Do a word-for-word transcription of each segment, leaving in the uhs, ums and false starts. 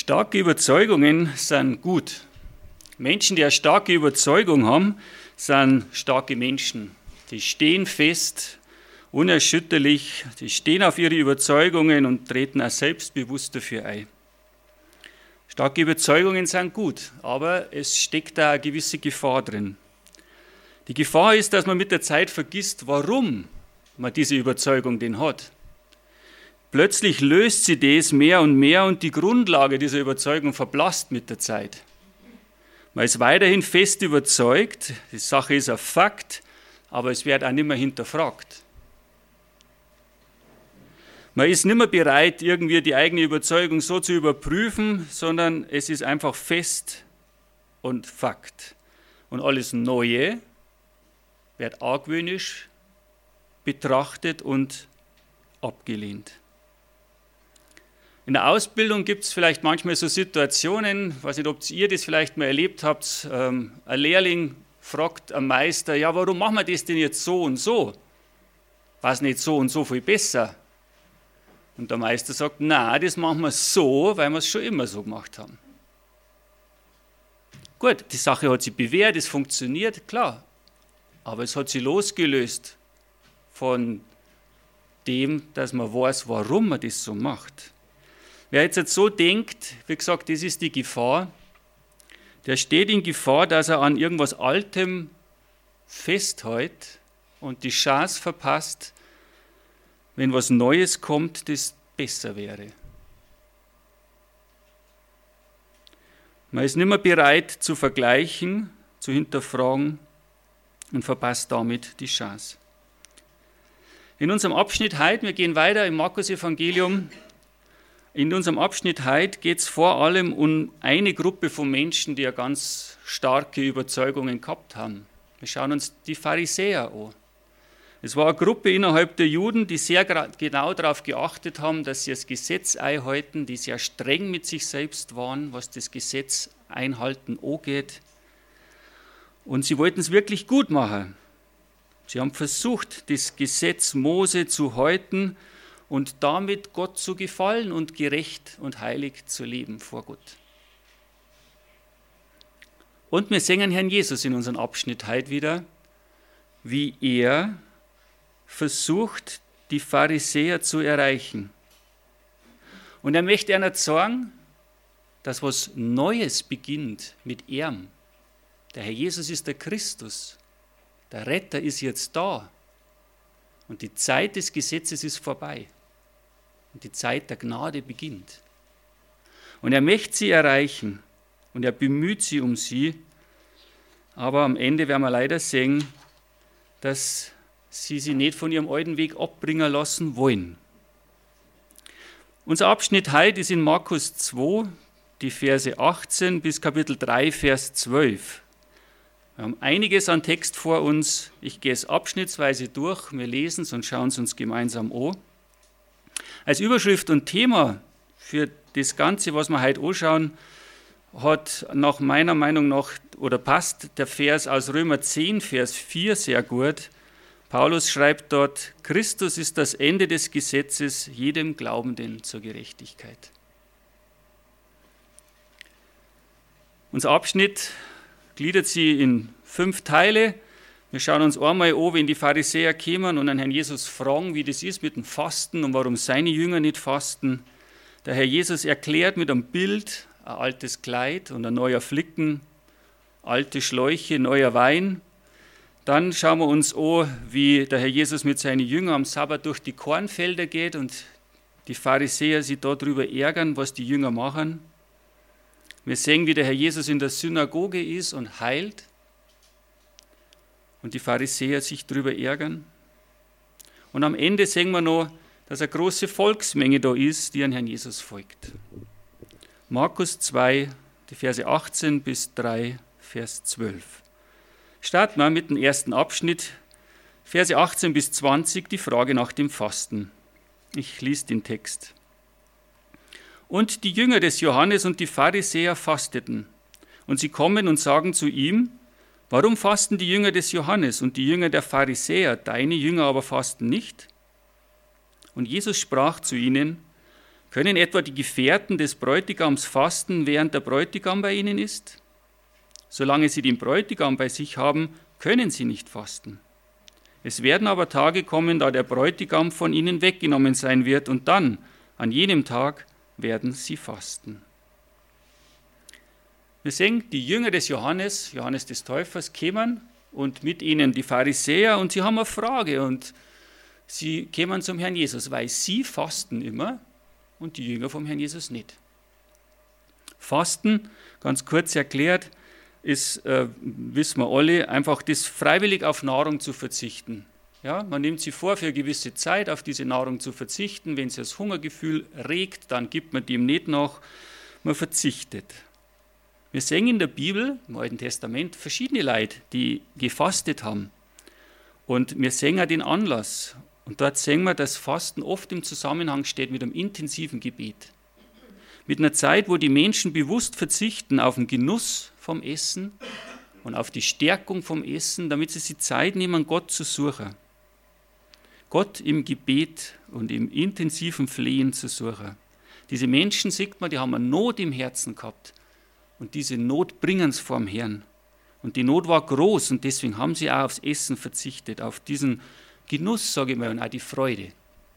Starke Überzeugungen sind gut. Menschen, die eine starke Überzeugung haben, sind starke Menschen. Die stehen fest, unerschütterlich, die stehen auf ihre Überzeugungen und treten auch selbstbewusst dafür ein. Starke Überzeugungen sind gut, aber es steckt da eine gewisse Gefahr drin. Die Gefahr ist, dass man mit der Zeit vergisst, warum man diese Überzeugung denn hat. Plötzlich löst sie das mehr und mehr und die Grundlage dieser Überzeugung verblasst mit der Zeit. Man ist weiterhin fest überzeugt, die Sache ist ein Fakt, aber es wird auch nicht mehr hinterfragt. Man ist nicht mehr bereit, irgendwie die eigene Überzeugung so zu überprüfen, sondern es ist einfach fest und Fakt. Und alles Neue wird argwöhnisch betrachtet und abgelehnt. In der Ausbildung gibt es vielleicht manchmal so Situationen, ich weiß nicht, ob ihr das vielleicht mal erlebt habt, ähm, ein Lehrling fragt am Meister, ja, warum machen wir das denn jetzt so und so? War es nicht so und so viel besser? Und der Meister sagt, nein, das machen wir so, weil wir es schon immer so gemacht haben. Gut, die Sache hat sich bewährt, es funktioniert, klar, aber es hat sich losgelöst von dem, dass man weiß, warum man das so macht. Wer jetzt so denkt, wie gesagt, das ist die Gefahr, der steht in Gefahr, dass er an irgendwas Altem festhält und die Chance verpasst, wenn was Neues kommt, das besser wäre. Man ist nicht mehr bereit zu vergleichen, zu hinterfragen und verpasst damit die Chance. In unserem Abschnitt heute, wir gehen weiter im Markus-Evangelium, in unserem Abschnitt heute geht es vor allem um eine Gruppe von Menschen, die ja ganz starke Überzeugungen gehabt haben. Wir schauen uns die Pharisäer an. Es war eine Gruppe innerhalb der Juden, die sehr genau darauf geachtet haben, dass sie das Gesetz einhalten, die sehr streng mit sich selbst waren, was das Gesetz einhalten angeht. Und sie wollten es wirklich gut machen. Sie haben versucht, das Gesetz Mose zu halten und damit Gott zu gefallen und gerecht und heilig zu leben vor Gott. Und wir sehen Herrn Jesus in unserem Abschnitt heute wieder, wie er versucht, die Pharisäer zu erreichen. Und er möchte ihnen sagen, dass was Neues beginnt mit ihm. Der Herr Jesus ist der Christus. Der Retter ist jetzt da. Und die Zeit des Gesetzes ist vorbei. Und die Zeit der Gnade beginnt. Und er möchte sie erreichen. Und er bemüht sie um sie. Aber am Ende werden wir leider sehen, dass sie sie nicht von ihrem alten Weg abbringen lassen wollen. Unser Abschnitt heute ist in Markus zwei, die Verse achtzehn bis Kapitel drei, Vers zwölf. Wir haben einiges an Text vor uns. Ich gehe es abschnittsweise durch. Wir lesen es und schauen es uns gemeinsam an. Als Überschrift und Thema für das Ganze, was wir heute anschauen, hat nach meiner Meinung nach oder passt der Vers aus Römer zehn, Vers vier sehr gut. Paulus schreibt dort, Christus ist das Ende des Gesetzes, jedem Glaubenden zur Gerechtigkeit. Unser Abschnitt gliedert sie in fünf Teile. Wir schauen uns einmal an, wenn die Pharisäer kämen und an Herrn Jesus fragen, wie das ist mit dem Fasten und warum seine Jünger nicht fasten. Der Herr Jesus erklärt mit einem Bild ein altes Kleid und ein neuer Flicken, alte Schläuche, neuer Wein. Dann schauen wir uns an, wie der Herr Jesus mit seinen Jüngern am Sabbat durch die Kornfelder geht und die Pharisäer sich darüber ärgern, was die Jünger machen. Wir sehen, wie der Herr Jesus in der Synagoge ist und heilt und die Pharisäer sich darüber ärgern. Und am Ende sehen wir noch, dass eine große Volksmenge da ist, die an Herrn Jesus folgt. Markus zwei, die Verse achtzehn bis drei, Vers zwölf. Starten wir mit dem ersten Abschnitt, Verse achtzehn bis zwanzig, die Frage nach dem Fasten. Ich lese den Text. Und die Jünger des Johannes und die Pharisäer fasteten. Und sie kommen und sagen zu ihm, warum fasten die Jünger des Johannes und die Jünger der Pharisäer, deine Jünger aber fasten nicht? Und Jesus sprach zu ihnen, Können etwa die Gefährten des Bräutigams fasten, während der Bräutigam bei ihnen ist? Solange sie den Bräutigam bei sich haben, können sie nicht fasten. Es werden aber Tage kommen, da der Bräutigam von ihnen weggenommen sein wird, und dann, an jenem Tag, werden sie fasten. Wir sehen, die Jünger des Johannes, Johannes des Täufers, kämen und mit ihnen die Pharisäer, und sie haben eine Frage, und sie kämen zum Herrn Jesus, weil sie fasten immer und die Jünger vom Herrn Jesus nicht. Fasten, ganz kurz erklärt, ist, äh, wissen wir alle, einfach das freiwillig auf Nahrung zu verzichten. Ja, man nimmt sich vor, für eine gewisse Zeit auf diese Nahrung zu verzichten. Wenn sich das Hungergefühl regt, dann gibt man dem nicht nach, man verzichtet. Wir sehen in der Bibel, im Alten Testament, verschiedene Leute, die gefastet haben. Und wir sehen auch den Anlass. Und dort sehen wir, dass Fasten oft im Zusammenhang steht mit einem intensiven Gebet. Mit einer Zeit, wo die Menschen bewusst verzichten auf den Genuss vom Essen und auf die Stärkung vom Essen, damit sie sich Zeit nehmen, Gott zu suchen. Gott im Gebet und im intensiven Flehen zu suchen. Diese Menschen, sieht man, die haben eine Not im Herzen gehabt. Und diese Not bringen sie vor dem Herrn. Und die Not war groß und deswegen haben sie auch aufs Essen verzichtet, auf diesen Genuss, sage ich mal, und auch die Freude.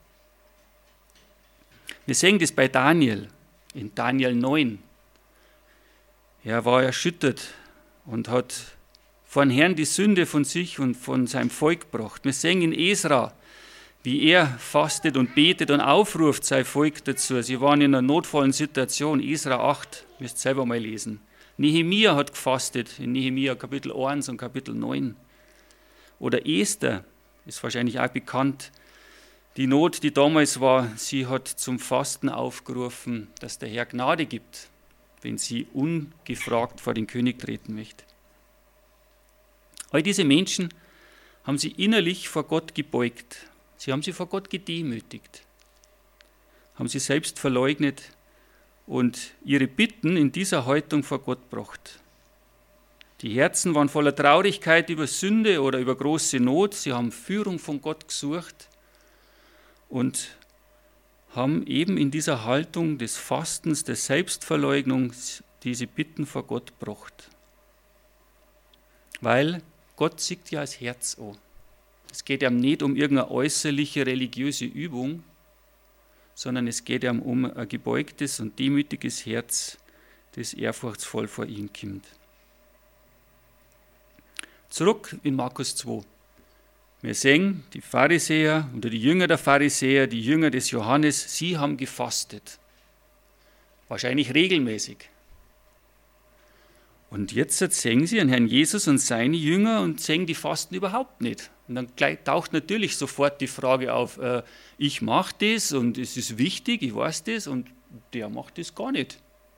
Wir sehen das bei Daniel, in Daniel neun. Er war erschüttert und hat vor dem Herrn die Sünde von sich und von seinem Volk gebracht. Wir sehen in Esra, wie er fastet und betet und aufruft sein Volk dazu. Sie waren in einer notvollen Situation. Esra acht, müsst ihr selber mal lesen. Nehemia hat gefastet, in Nehemia Kapitel eins und Kapitel neun. Oder Esther ist wahrscheinlich auch bekannt. Die Not, die damals war, sie hat zum Fasten aufgerufen, dass der Herr Gnade gibt, wenn sie ungefragt vor den König treten möchte. All diese Menschen haben sie innerlich vor Gott gebeugt. Sie haben sie vor Gott gedemütigt, haben sie selbst verleugnet und ihre Bitten in dieser Haltung vor Gott gebracht. Die Herzen waren voller Traurigkeit über Sünde oder über große Not. Sie haben Führung von Gott gesucht und haben eben in dieser Haltung des Fastens, der Selbstverleugnung diese Bitten vor Gott gebracht. Weil Gott sieht ja das Herz an. Es geht ihm nicht um irgendeine äußerliche religiöse Übung, sondern es geht ihm um ein gebeugtes und demütiges Herz, das ehrfurchtsvoll vor ihn kommt. Zurück in Markus zwei. Wir sehen, die Pharisäer oder die Jünger der Pharisäer, die Jünger des Johannes, sie haben gefastet. Wahrscheinlich regelmäßig. Und jetzt sehen sie den Herrn Jesus und seine Jünger und sehen, die fasten überhaupt nicht. Und dann taucht natürlich sofort die Frage auf, äh, ich mache das und es ist wichtig, ich weiß das und der macht das gar nicht.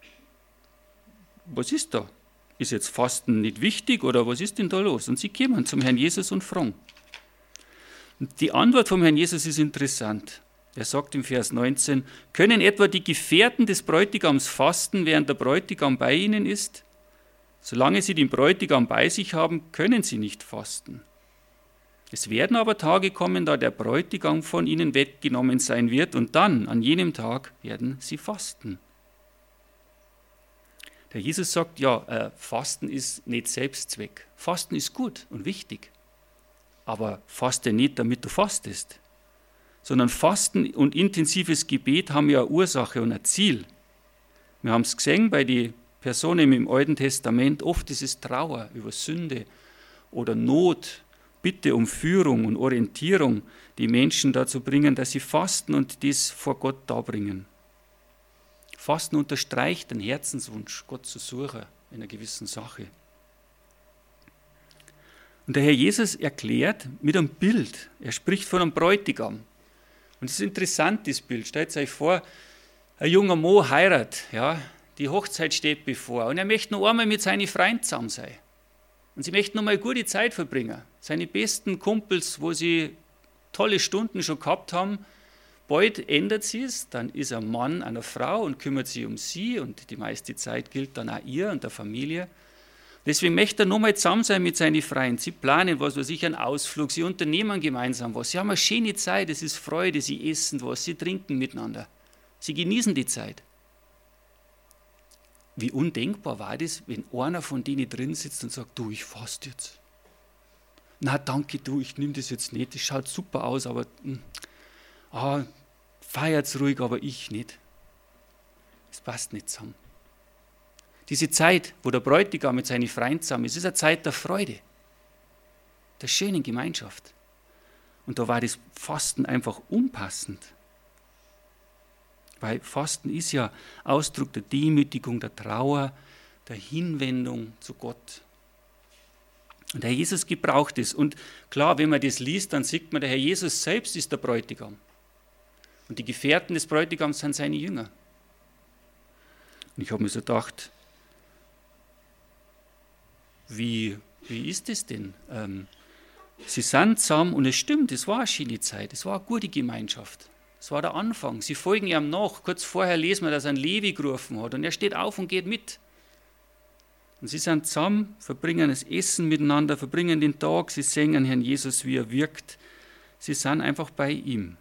Was ist da? Ist jetzt Fasten nicht wichtig oder was ist denn da los? Und sie kommen zum Herrn Jesus und fragen. Und die Antwort vom Herrn Jesus ist interessant. Er sagt im Vers neunzehn, können etwa die Gefährten des Bräutigams fasten, während der Bräutigam bei ihnen ist? Solange sie den Bräutigam bei sich haben, können sie nicht fasten. Es werden aber Tage kommen, da der Bräutigam von ihnen weggenommen sein wird, und dann, an jenem Tag, werden sie fasten. Der Jesus sagt, ja, äh, Fasten ist nicht Selbstzweck. Fasten ist gut und wichtig. Aber faste nicht, damit du fastest. Sondern Fasten und intensives Gebet haben ja eine Ursache und ein Ziel. Wir haben es gesehen bei den Personen im Alten Testament, oft ist es Trauer über Sünde oder Not, Bitte um Führung und Orientierung, die Menschen dazu bringen, dass sie fasten und dies vor Gott darbringen. Fasten unterstreicht den Herzenswunsch, Gott zu suchen in einer gewissen Sache. Und der Herr Jesus erklärt mit einem Bild, er spricht von einem Bräutigam. Und es ist interessant, das Bild. Stellt euch vor, ein junger Mann heiratet, ja, die Hochzeit steht bevor und er möchte noch einmal mit seinen Freunden zusammen sein. Und sie möchten noch mal eine gute Zeit verbringen. Seine besten Kumpels, wo sie tolle Stunden schon gehabt haben, bald ändert sie es, dann ist ein Mann einer Frau und kümmert sich um sie und die meiste Zeit gilt dann auch ihr und der Familie. Deswegen möchte er noch mal zusammen sein mit seinen Freunden. Sie planen was, weiß ich, einen Ausflug, sie unternehmen gemeinsam was. Sie haben eine schöne Zeit, es ist Freude, sie essen was, sie trinken miteinander. Sie genießen die Zeit. Wie undenkbar war das, wenn einer von denen drin sitzt und sagt, du, ich faste jetzt. Na danke, du, ich nehme das jetzt nicht, das schaut super aus, aber ah, feiert's ruhig, aber ich nicht. Das passt nicht zusammen. Diese Zeit, wo der Bräutigam mit seinen Freunden zusammen ist, ist eine Zeit der Freude, der schönen Gemeinschaft. Und da war das Fasten einfach unpassend. Weil Fasten ist ja Ausdruck der Demütigung, der Trauer, der Hinwendung zu Gott. Und der Herr Jesus gebraucht es. Und klar, wenn man das liest, dann sieht man, der Herr Jesus selbst ist der Bräutigam. Und die Gefährten des Bräutigams sind seine Jünger. Und ich habe mir so gedacht, wie, wie ist das denn? Ähm, sie sind zusammen und es stimmt, es war eine schöne Zeit, es war eine gute Gemeinschaft. Es war der Anfang. Sie folgen ihm nach. Kurz vorher lesen wir, dass er einen Levi gerufen hat. Und er steht auf und geht mit. Und sie sind zusammen, verbringen das Essen miteinander, verbringen den Tag. Sie sehen Herrn Jesus, wie er wirkt. Sie sind einfach bei ihm.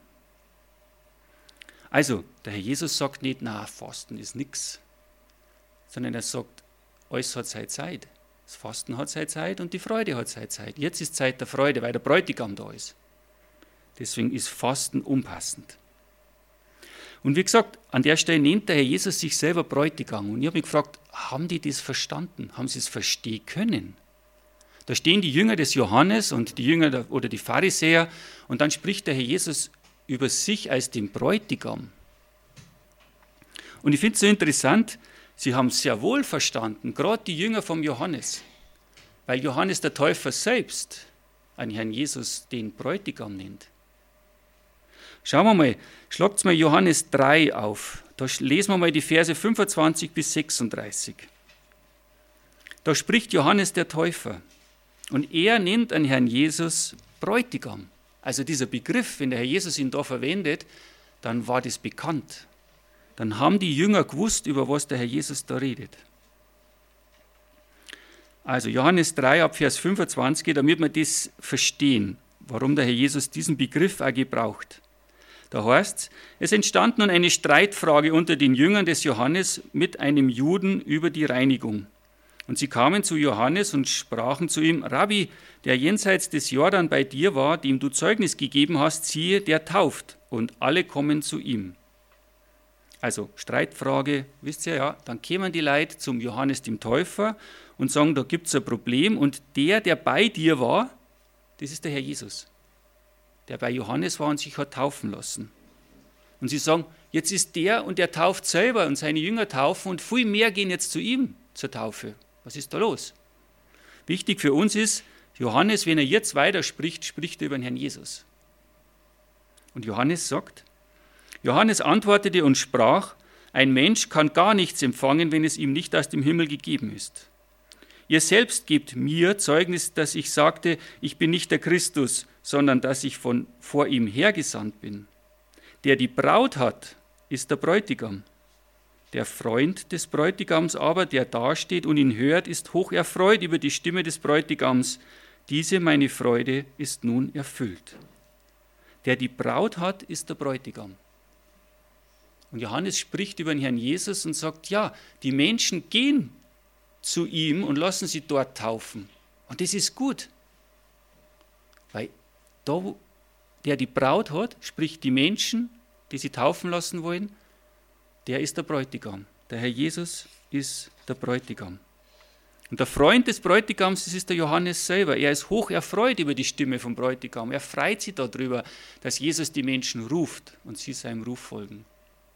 Also, der Herr Jesus sagt nicht, na, Fasten ist nichts. Sondern er sagt, alles hat seine Zeit. Das Fasten hat seine Zeit und die Freude hat seine Zeit. Jetzt ist Zeit der Freude, weil der Bräutigam da ist. Deswegen ist Fasten unpassend. Und wie gesagt, an der Stelle nennt der Herr Jesus sich selber Bräutigam. Und ich habe mich gefragt, haben die das verstanden? Haben sie es verstehen können? Da stehen die Jünger des Johannes und die Jünger der, oder die Pharisäer und dann spricht der Herr Jesus über sich als den Bräutigam. Und ich finde es so interessant, sie haben es sehr wohl verstanden, gerade die Jünger vom Johannes, weil Johannes der Täufer selbst an Herrn Jesus den Bräutigam nennt. Schauen wir mal, schlagt mal Johannes drei auf. Da lesen wir mal die Verse fünfundzwanzig bis sechsunddreißig. Da spricht Johannes der Täufer und er nennt an Herrn Jesus Bräutigam. Also dieser Begriff, wenn der Herr Jesus ihn da verwendet, dann war das bekannt. Dann haben die Jünger gewusst, über was der Herr Jesus da redet. Also Johannes drei ab Vers fünfundzwanzig, damit wir das verstehen, warum der Herr Jesus diesen Begriff auch gebraucht. Da heißt es, es entstand nun eine Streitfrage unter den Jüngern des Johannes mit einem Juden über die Reinigung. Und sie kamen zu Johannes und sprachen zu ihm, Rabbi, der jenseits des Jordan bei dir war, dem du Zeugnis gegeben hast, siehe, der tauft. Und alle kommen zu ihm. Also Streitfrage, wisst ihr ja, dann kämen die Leute zum Johannes dem Täufer und sagen, da gibt es ein Problem. Und der, der bei dir war, das ist der Herr Jesus, der bei Johannes war und sich hat taufen lassen. Und sie sagen, jetzt ist der und der tauft selber und seine Jünger taufen und viel mehr gehen jetzt zu ihm zur Taufe. Was ist da los? Wichtig für uns ist, Johannes, wenn er jetzt weiterspricht, spricht er über den Herrn Jesus. Und Johannes sagt, Johannes antwortete und sprach, ein Mensch kann gar nichts empfangen, wenn es ihm nicht aus dem Himmel gegeben ist. Ihr selbst gebt mir Zeugnis, dass ich sagte, ich bin nicht der Christus, sondern dass ich von vor ihm hergesandt bin. Der die Braut hat, ist der Bräutigam. Der Freund des Bräutigams aber, der dasteht und ihn hört, ist hoch erfreut über die Stimme des Bräutigams. Diese meine Freude ist nun erfüllt. Der die Braut hat, ist der Bräutigam. Und Johannes spricht über den Herrn Jesus und sagt, ja, die Menschen gehen zu ihm und lassen sie dort taufen. Und das ist gut. Weil da, wo der die Braut hat, sprich die Menschen, die sie taufen lassen wollen, der ist der Bräutigam. Der Herr Jesus ist der Bräutigam. Und der Freund des Bräutigams, das ist der Johannes selber. Er ist hoch erfreut über die Stimme vom Bräutigam. Er freut sich darüber, dass Jesus die Menschen ruft und sie seinem Ruf folgen.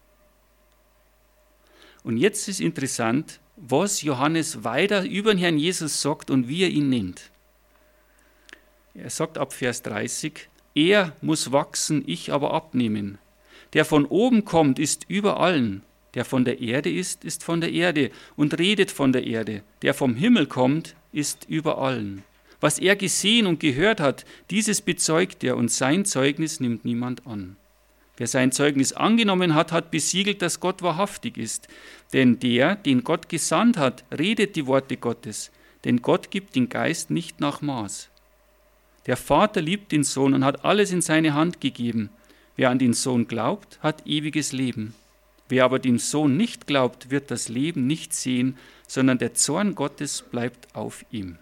Und jetzt ist interessant, was Johannes weiter über den Herrn Jesus sagt und wie er ihn nennt. Er sagt ab Vers dreißig, er muss wachsen, ich aber abnehmen. Der von oben kommt, ist über allen. Der von der Erde ist, ist von der Erde und redet von der Erde. Der vom Himmel kommt, ist über allen. Was er gesehen und gehört hat, dieses bezeugt er und sein Zeugnis nimmt niemand an. Wer sein Zeugnis angenommen hat, hat besiegelt, dass Gott wahrhaftig ist. Denn der, den Gott gesandt hat, redet die Worte Gottes. Denn Gott gibt den Geist nicht nach Maß. Der Vater liebt den Sohn und hat alles in seine Hand gegeben. Wer an den Sohn glaubt, hat ewiges Leben. Wer aber dem Sohn nicht glaubt, wird das Leben nicht sehen, sondern der Zorn Gottes bleibt auf ihm.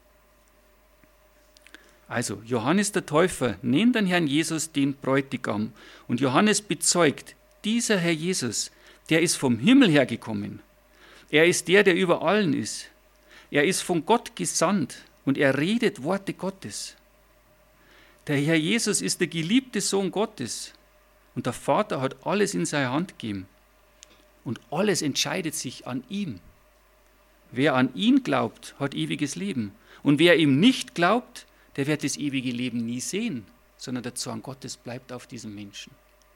Also, Johannes der Täufer nennt den Herrn Jesus den Bräutigam. Und Johannes bezeugt, dieser Herr Jesus, der ist vom Himmel hergekommen. Er ist der, der über allen ist. Er ist von Gott gesandt und er redet Worte Gottes. Der Herr Jesus ist der geliebte Sohn Gottes und der Vater hat alles in seine Hand gegeben. Und alles entscheidet sich an ihm. Wer an ihn glaubt, hat ewiges Leben. Und wer ihm nicht glaubt, der wird das ewige Leben nie sehen, sondern der Zorn Gottes bleibt auf diesem Menschen.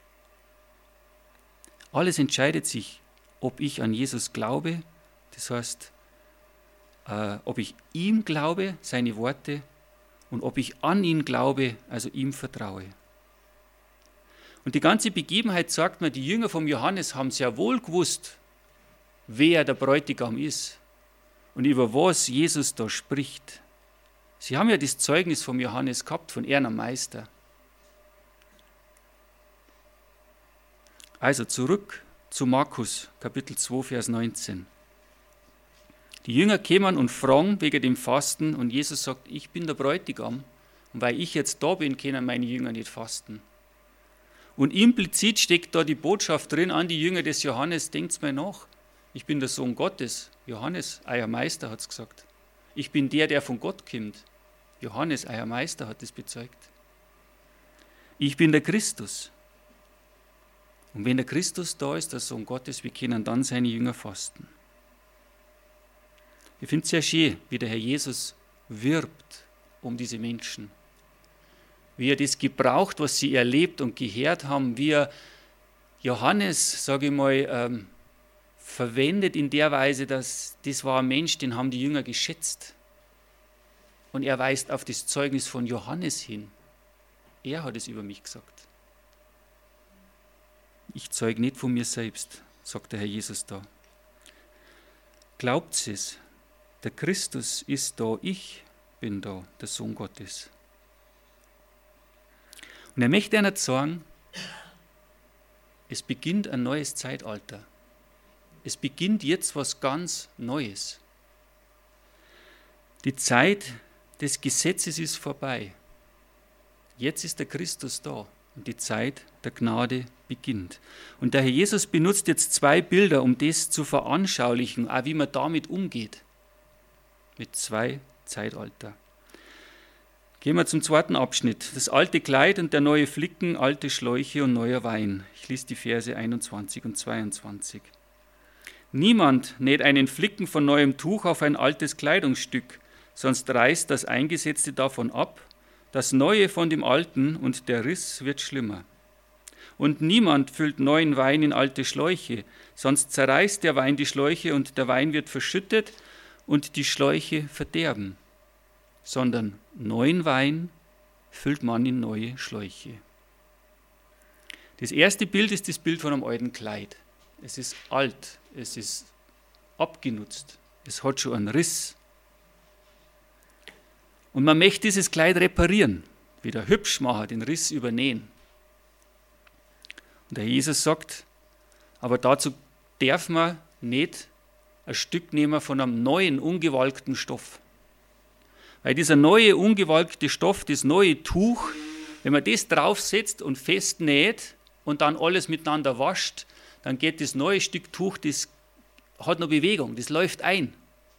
Alles entscheidet sich, ob ich an Jesus glaube, das heißt, äh, ob ich ihm glaube, seine Worte, und ob ich an ihn glaube, also ihm vertraue. Und die ganze Begebenheit sagt mir, die Jünger vom Johannes haben sehr wohl gewusst, wer der Bräutigam ist und über was Jesus da spricht. Sie haben ja das Zeugnis vom Johannes gehabt, von ihrem Meister. Also zurück zu Markus, Kapitel zwei, Vers neunzehn. Die Jünger kämen und fragen wegen dem Fasten und Jesus sagt, ich bin der Bräutigam und weil ich jetzt da bin, können meine Jünger nicht fasten. Und implizit steckt da die Botschaft drin an die Jünger des Johannes, denkt's mal nach, ich bin der Sohn Gottes. Johannes, euer Meister, hat es gesagt. Ich bin der, der von Gott kommt. Johannes, euer Meister, hat es bezeugt. Ich bin der Christus. Und wenn der Christus da ist, der Sohn Gottes, wir können dann seine Jünger fasten. Ich finde es sehr schön, wie der Herr Jesus wirbt um diese Menschen. Wie er das gebraucht, was sie erlebt und gehört haben, wie er Johannes, sage ich mal, ähm, verwendet in der Weise, dass das war ein Mensch, den haben die Jünger geschätzt. Und er weist auf das Zeugnis von Johannes hin. Er hat es über mich gesagt. Ich zeuge nicht von mir selbst, sagt der Herr Jesus da. Glaubt es, der Christus ist da, ich bin da, der Sohn Gottes. Und er möchte einer sagen, es beginnt ein neues Zeitalter. Es beginnt jetzt was ganz Neues. Die Zeit des Gesetzes ist vorbei. Jetzt ist der Christus da und die Zeit der Gnade beginnt. Und der Herr Jesus benutzt jetzt zwei Bilder, um das zu veranschaulichen, auch wie man damit umgeht. Mit zwei Zeitalter. Gehen wir zum zweiten Abschnitt. Das alte Kleid und der neue Flicken, alte Schläuche und neuer Wein. Ich lese die Verse einundzwanzig und zweiundzwanzig. Niemand näht einen Flicken von neuem Tuch auf ein altes Kleidungsstück, sonst reißt das Eingesetzte davon ab, das Neue von dem Alten und der Riss wird schlimmer. Und niemand füllt neuen Wein in alte Schläuche, sonst zerreißt der Wein die Schläuche und der Wein wird verschüttet und die Schläuche verderben. Sondern neuen Wein füllt man in neue Schläuche. Das erste Bild ist das Bild von einem alten Kleid. Es ist alt, es ist abgenutzt, es hat schon einen Riss. Und man möchte dieses Kleid reparieren, wieder hübsch machen, den Riss übernähen. Und der Jesus sagt, aber dazu darf man nicht ein Stück nehmen von einem neuen, ungewalkten Stoff. Weil dieser neue, ungewalkte Stoff, das neue Tuch, wenn man das draufsetzt und festnäht und dann alles miteinander wascht, dann geht das neue Stück Tuch, das hat noch Bewegung, das läuft ein.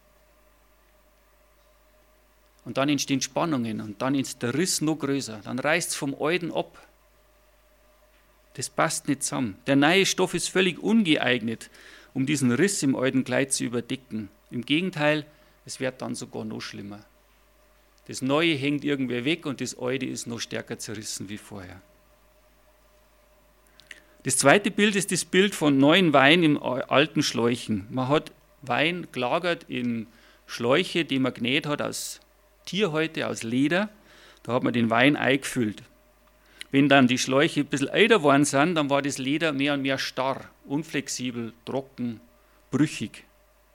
Und dann entstehen Spannungen und dann ist der Riss noch größer. Dann reißt es vom Alten ab. Das passt nicht zusammen. Der neue Stoff ist völlig ungeeignet, um diesen Riss im alten Kleid zu überdecken. Im Gegenteil, es wird dann sogar noch schlimmer. Das Neue hängt irgendwie weg und das Alte ist noch stärker zerrissen wie vorher. Das zweite Bild ist das Bild von neuen Wein in alten Schläuchen. Man hat Wein gelagert in Schläuche, die man genäht hat aus Tierhäute, aus Leder. Da hat man den Wein eingefüllt. Wenn dann die Schläuche ein bisschen älter geworden sind, dann war das Leder mehr und mehr starr, unflexibel, trocken, brüchig.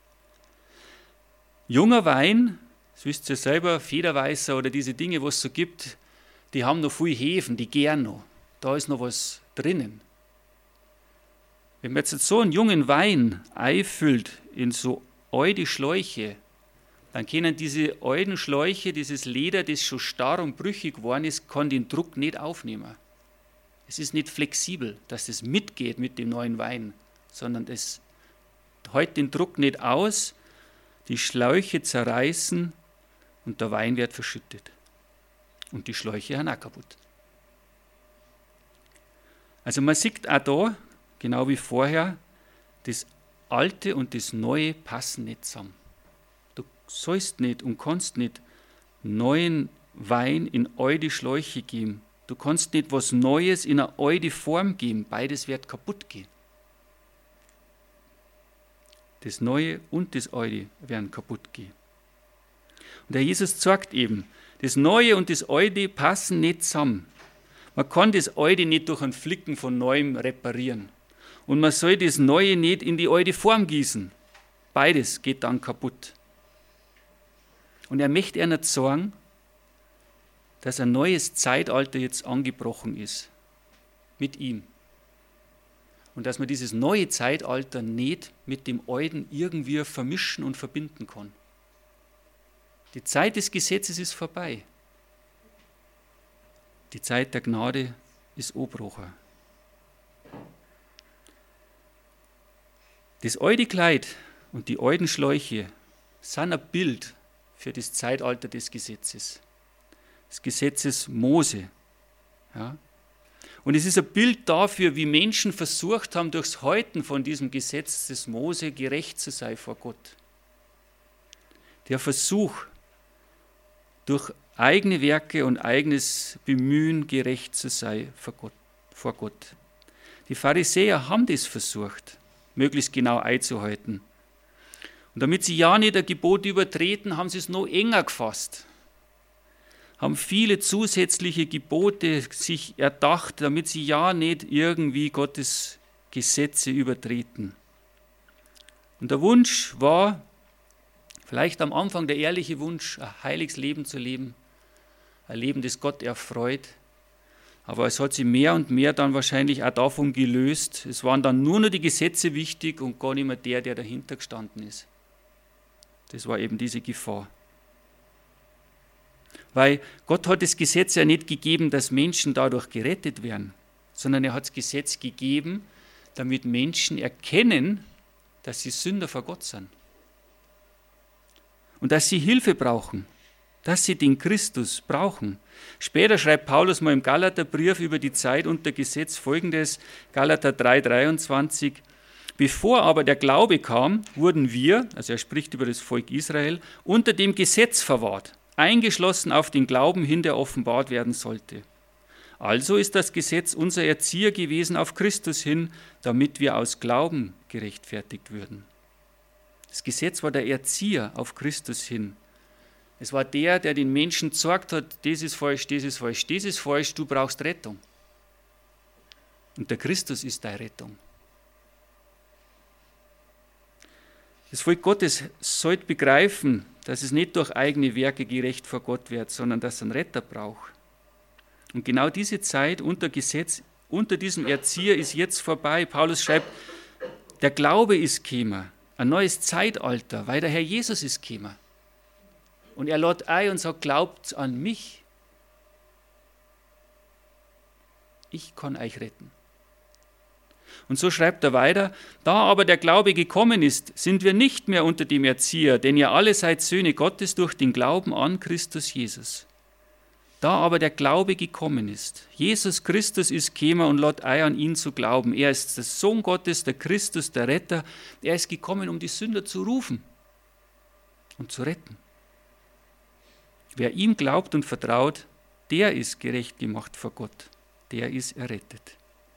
Junger Wein, das wisst ihr selber, Federweißer oder diese Dinge, was es so gibt, die haben noch viel Hefen, die gären noch. Da ist noch was drinnen. Wenn man jetzt so einen jungen Wein einfüllt in so alte Schläuche, dann können diese alten Schläuche, dieses Leder, das schon starr und brüchig geworden ist, kann den Druck nicht aufnehmen. Es ist nicht flexibel, dass es mitgeht mit dem neuen Wein, sondern es hält den Druck nicht aus, die Schläuche zerreißen und der Wein wird verschüttet. Und die Schläuche sind auch kaputt. Also man sieht auch da, genau wie vorher, das Alte und das Neue passen nicht zusammen. Du sollst nicht und kannst nicht neuen Wein in alte Schläuche geben. Du kannst nicht was Neues in eine alte Form geben. Beides wird kaputt gehen. Das Neue und das Alte werden kaputt gehen. Und der Jesus sagt eben, das Neue und das Alte passen nicht zusammen. Man kann das Alte nicht durch einen Flicken von Neuem reparieren. Und man soll das Neue nicht in die alte Form gießen. Beides geht dann kaputt. Und er möchte ihnen sagen, dass ein neues Zeitalter jetzt angebrochen ist. Mit ihm. Und dass man dieses neue Zeitalter nicht mit dem Alten irgendwie vermischen und verbinden kann. Die Zeit des Gesetzes ist vorbei. Die Zeit der Gnade ist angebrochen. Das alte Kleid und die alten Schläuche sind ein Bild für das Zeitalter des Gesetzes. Des Gesetzes Mose. Ja. Und es ist ein Bild dafür, wie Menschen versucht haben, durchs Halten von diesem Gesetz des Mose gerecht zu sein vor Gott. Der Versuch, durch eigene Werke und eigenes Bemühen gerecht zu sein vor Gott. Vor Gott. Die Pharisäer haben das versucht, möglichst genau einzuhalten. Und damit sie ja nicht ein Gebot übertreten, haben sie es noch enger gefasst. Haben viele zusätzliche Gebote sich erdacht, damit sie ja nicht irgendwie Gottes Gesetze übertreten. Und der Wunsch war, vielleicht am Anfang der ehrliche Wunsch, ein heiliges Leben zu leben, ein Leben, das Gott erfreut. Aber es hat sich mehr und mehr dann wahrscheinlich auch davon gelöst. Es waren dann nur noch die Gesetze wichtig und gar nicht mehr der, der dahinter gestanden ist. Das war eben diese Gefahr. Weil Gott hat das Gesetz ja nicht gegeben, dass Menschen dadurch gerettet werden, sondern er hat das Gesetz gegeben, damit Menschen erkennen, dass sie Sünder vor Gott sind. Und dass sie Hilfe brauchen, dass sie den Christus brauchen. Später schreibt Paulus mal im Galaterbrief über die Zeit unter Gesetz folgendes, Galater drei dreiundzwanzig: Bevor aber der Glaube kam, wurden wir, also er spricht über das Volk Israel, unter dem Gesetz verwahrt, eingeschlossen auf den Glauben hin, der offenbart werden sollte. Also ist das Gesetz unser Erzieher gewesen auf Christus hin, damit wir aus Glauben gerechtfertigt würden. Das Gesetz war der Erzieher auf Christus hin. Es war der, der den Menschen gesagt hat, das ist falsch, das ist falsch, das ist falsch, du brauchst Rettung. Und der Christus ist deine Rettung. Das Volk Gottes sollte begreifen, dass es nicht durch eigene Werke gerecht vor Gott wird, sondern dass es einen Retter braucht. Und genau diese Zeit unter Gesetz, unter diesem Erzieher ist jetzt vorbei. Paulus schreibt, der Glaube ist gekommen, ein neues Zeitalter, weil der Herr Jesus ist gekommen. Und er lädt ein und sagt, glaubt an mich. Ich kann euch retten. Und so schreibt er weiter, da aber der Glaube gekommen ist, sind wir nicht mehr unter dem Erzieher, denn ihr alle seid Söhne Gottes durch den Glauben an Christus Jesus. Da aber der Glaube gekommen ist, Jesus Christus ist gekommen und lädt ein, an ihn zu glauben. Er ist der Sohn Gottes, der Christus, der Retter. Er ist gekommen, um die Sünder zu rufen und zu retten. Wer ihm glaubt und vertraut, der ist gerecht gemacht vor Gott. Der ist errettet.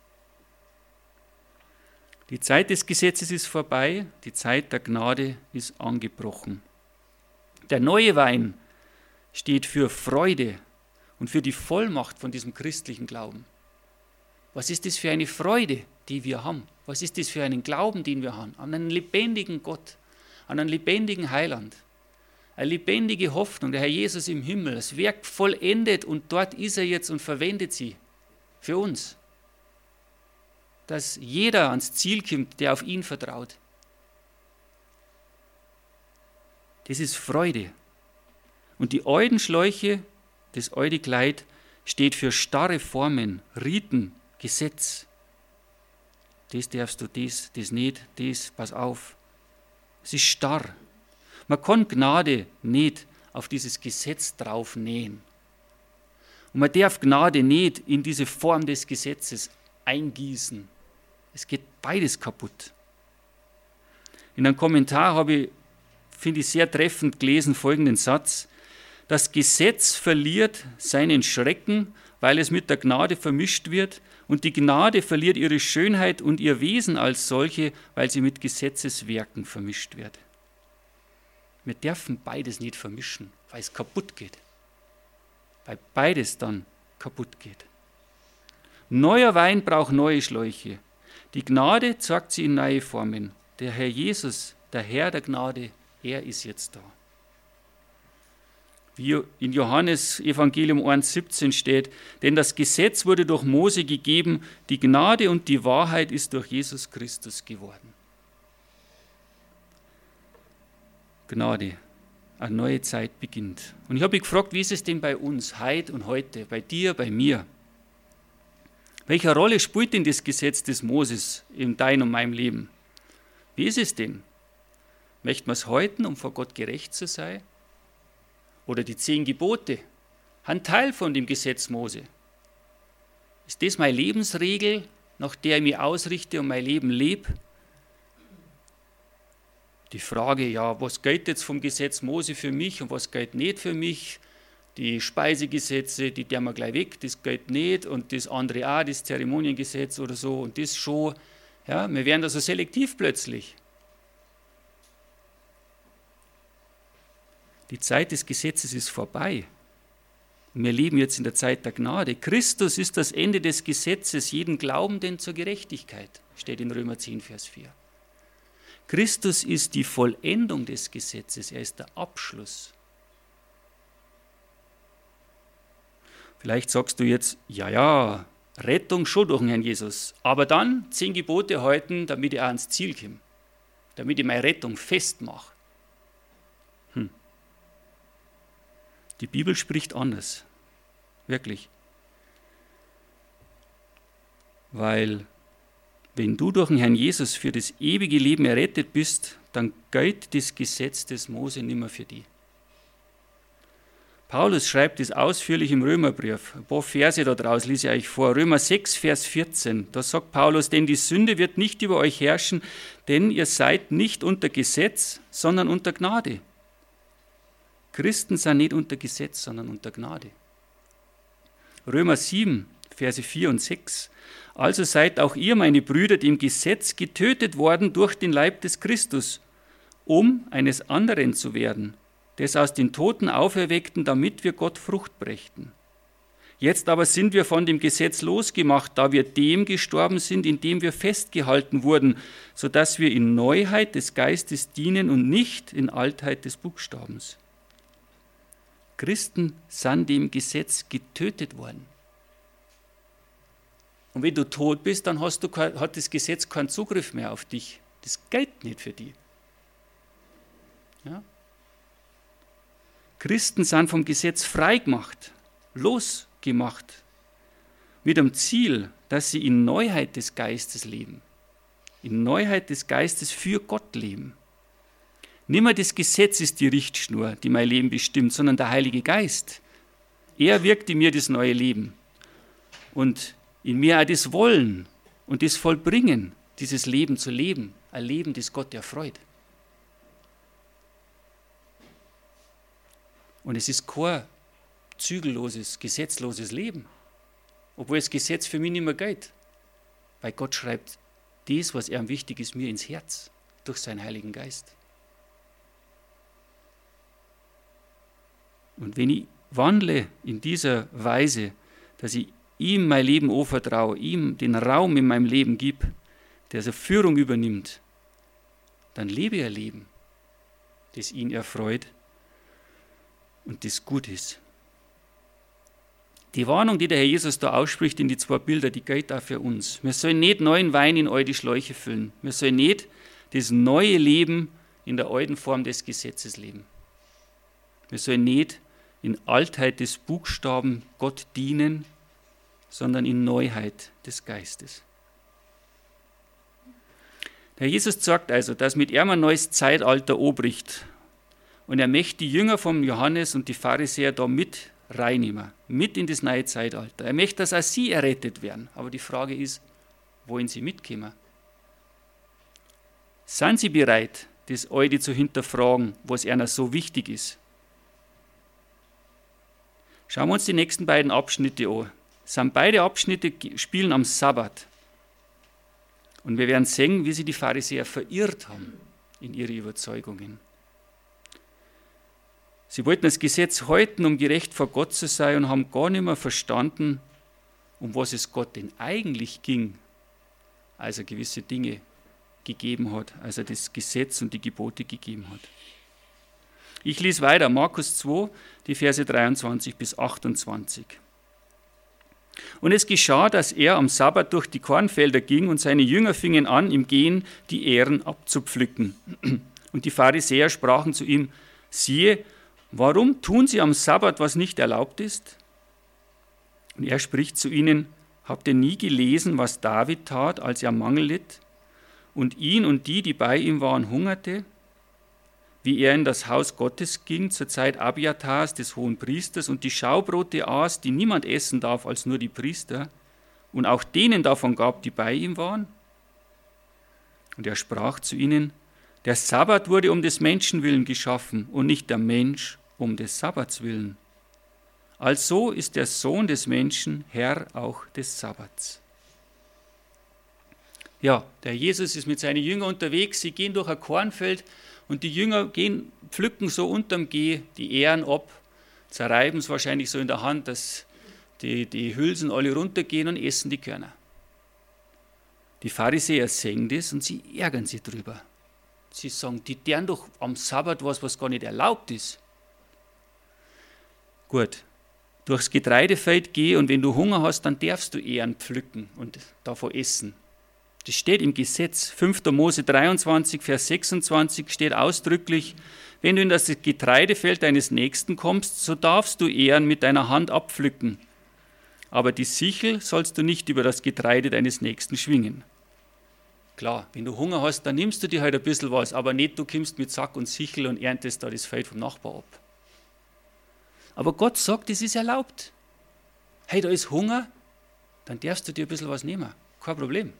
Die Zeit des Gesetzes ist vorbei, die Zeit der Gnade ist angebrochen. Der neue Wein steht für Freude und für die Vollmacht von diesem christlichen Glauben. Was ist das für eine Freude, die wir haben? Was ist das für einen Glauben, den wir haben? An einen lebendigen Gott, an einen lebendigen Heiland. Eine lebendige Hoffnung, der Herr Jesus im Himmel, das Werk vollendet und dort ist er jetzt und verwendet sie für uns. dass jeder ans Ziel kommt, der auf ihn vertraut. Das ist Freude. Und die Eudenschläuche, das Eudekleid, steht für starre Formen, Riten, Gesetz. Das darfst du, das, das nicht, das, pass auf. Es ist starr. Man kann Gnade nicht auf dieses Gesetz drauf nähen. Und man darf Gnade nicht in diese Form des Gesetzes eingießen. Es geht beides kaputt. In einem Kommentar habe ich, finde ich sehr treffend gelesen, folgenden Satz: Das Gesetz verliert seinen Schrecken, weil es mit der Gnade vermischt wird, und die Gnade verliert ihre Schönheit und ihr Wesen als solche, weil sie mit Gesetzeswerken vermischt wird. Wir dürfen beides nicht vermischen, weil es kaputt geht. Weil beides dann kaputt geht. Neuer Wein braucht neue Schläuche. Die Gnade zeigt sie in neue Formen. Der Herr Jesus, der Herr der Gnade, er ist jetzt da. Wie in Johannes Evangelium eins siebzehn steht, denn das Gesetz wurde durch Mose gegeben, die Gnade und die Wahrheit ist durch Jesus Christus geworden. Gnade, eine neue Zeit beginnt. Und ich habe mich gefragt, wie ist es denn bei uns, heute und heute, bei dir, bei mir? Welche Rolle spielt denn das Gesetz des Moses in deinem und meinem Leben? Wie ist es denn? Möchten wir es halten, um vor Gott gerecht zu sein? Oder die zehn Gebote, ein Teil von dem Gesetz Mose. Ist das meine Lebensregel, nach der ich mich ausrichte und mein Leben lebe? Die Frage, ja, was gilt jetzt vom Gesetz Mose für mich und was gilt nicht für mich? Die Speisegesetze, die tun wir gleich weg, das gilt nicht, und das andere auch, das Zeremoniengesetz oder so, und das schon. Ja, wir werden da so selektiv plötzlich. Die Zeit des Gesetzes ist vorbei. Wir leben jetzt in der Zeit der Gnade. Christus ist das Ende des Gesetzes, jeden Glaubenden zur Gerechtigkeit, steht in Römer zehn, Vers vier. Christus ist die Vollendung des Gesetzes, er ist der Abschluss. Vielleicht sagst du jetzt, ja, ja, Rettung schon durch den Herrn Jesus, aber dann zehn Gebote halten, damit ich auch ans Ziel komme, damit ich meine Rettung festmache. Hm. Die Bibel spricht anders, wirklich. Weil wenn du durch den Herrn Jesus für das ewige Leben errettet bist, dann gilt das Gesetz des Mose nicht mehr für dich. Paulus schreibt es ausführlich im Römerbrief. Ein paar Verse da draus lese ich euch vor. Römer sechs, Vers vierzehn. Da sagt Paulus, denn die Sünde wird nicht über euch herrschen, denn ihr seid nicht unter Gesetz, sondern unter Gnade. Christen sind nicht unter Gesetz, sondern unter Gnade. Römer sieben, Verse vier und sechs. Also seid auch ihr, meine Brüder, dem Gesetz getötet worden durch den Leib des Christus, um eines anderen zu werden, des aus den Toten auferweckten, damit wir Gott Frucht brächten. Jetzt aber sind wir von dem Gesetz losgemacht, da wir dem gestorben sind, in dem wir festgehalten wurden, sodass wir in Neuheit des Geistes dienen und nicht in Altheit des Buchstabens. Christen sind dem Gesetz getötet worden. Und wenn du tot bist, dann hast du, hat das Gesetz keinen Zugriff mehr auf dich. Das gilt nicht für dich. Ja? Christen sind vom Gesetz freigemacht, losgemacht, mit dem Ziel, dass sie in Neuheit des Geistes leben. In Neuheit des Geistes für Gott leben. Nicht mehr das Gesetz ist die Richtschnur, die mein Leben bestimmt, sondern der Heilige Geist. Er wirkt in mir das neue Leben. Und in mir auch das Wollen und das Vollbringen, dieses Leben zu leben. Ein Leben, das Gott erfreut. Und es ist kein zügelloses, gesetzloses Leben. Obwohl das Gesetz für mich nicht mehr gilt. Weil Gott schreibt das, was ihm wichtig ist, mir ins Herz, durch seinen Heiligen Geist. Und wenn ich wandle in dieser Weise, dass ich ihm mein Leben anvertraue, ihm den Raum in meinem Leben gebe, der so Führung übernimmt, dann lebe ich ein Leben, das ihn erfreut und das gut ist. Die Warnung, die der Herr Jesus da ausspricht in die zwei Bilder, die gilt auch für uns. Wir sollen nicht neuen Wein in alte Schläuche füllen. Wir sollen nicht das neue Leben in der alten Form des Gesetzes leben. Wir sollen nicht in Altheit des Buchstaben Gott dienen, sondern in Neuheit des Geistes. Der Herr Jesus sagt also, dass mit ihm ein neues Zeitalter anbricht. Und er möchte die Jünger vom Johannes und die Pharisäer da mit reinnehmen, mit in das neue Zeitalter. Er möchte, dass auch sie errettet werden. Aber die Frage ist, wollen sie mitkommen? Sind sie bereit, das Alte zu hinterfragen, was ihnen so wichtig ist? Schauen wir uns die nächsten beiden Abschnitte an. Es sind beide Abschnitte spielen am Sabbat. Und wir werden sehen, wie sie die Pharisäer verirrt haben in ihre Überzeugungen. Sie wollten das Gesetz halten, um gerecht vor Gott zu sein und haben gar nicht mehr verstanden, um was es Gott denn eigentlich ging, als er gewisse Dinge gegeben hat, als er das Gesetz und die Gebote gegeben hat. Ich lese weiter, Markus zwei, die Verse dreiundzwanzig bis achtundzwanzig. Und es geschah, dass er am Sabbat durch die Kornfelder ging und seine Jünger fingen an, im Gehen die Ähren abzupflücken. Und die Pharisäer sprachen zu ihm, siehe, warum tun sie am Sabbat, was nicht erlaubt ist? Und er spricht zu ihnen, habt ihr nie gelesen, was David tat, als er Mangel litt und ihn und die, die bei ihm waren, hungerte? Wie er in das Haus Gottes ging, zur Zeit Abiathars, des hohen Priesters, und die Schaubrote aß, die niemand essen darf, als nur die Priester, und auch denen davon gab, die bei ihm waren? Und er sprach zu ihnen, der Sabbat wurde um des Menschen willen geschaffen und nicht der Mensch um des Sabbats willen. Also ist der Sohn des Menschen Herr auch des Sabbats. Ja, der Jesus ist mit seinen Jüngern unterwegs, sie gehen durch ein Kornfeld und die Jünger gehen, pflücken so unterm Geh die Ähren ab, zerreiben es wahrscheinlich so in der Hand, dass die, die Hülsen alle runtergehen und essen die Körner. Die Pharisäer sehen das und sie ärgern sich drüber. Sie sagen, die tun doch am Sabbat was, was gar nicht erlaubt ist. Gut, durchs Getreidefeld geh und wenn du Hunger hast, dann darfst du Ähren pflücken und davon essen. Das steht im Gesetz. fünfter Mose dreiundzwanzig, Vers sechsundzwanzig steht ausdrücklich, wenn du in das Getreidefeld deines Nächsten kommst, so darfst du Ähren mit deiner Hand abpflücken. Aber die Sichel sollst du nicht über das Getreide deines Nächsten schwingen. Klar, wenn du Hunger hast, dann nimmst du dir halt ein bisschen was, aber nicht du kommst mit Sack und Sichel und erntest da das Feld vom Nachbar ab. Aber Gott sagt, das ist erlaubt. Hey, da ist Hunger, dann darfst du dir ein bisschen was nehmen. Kein Problem.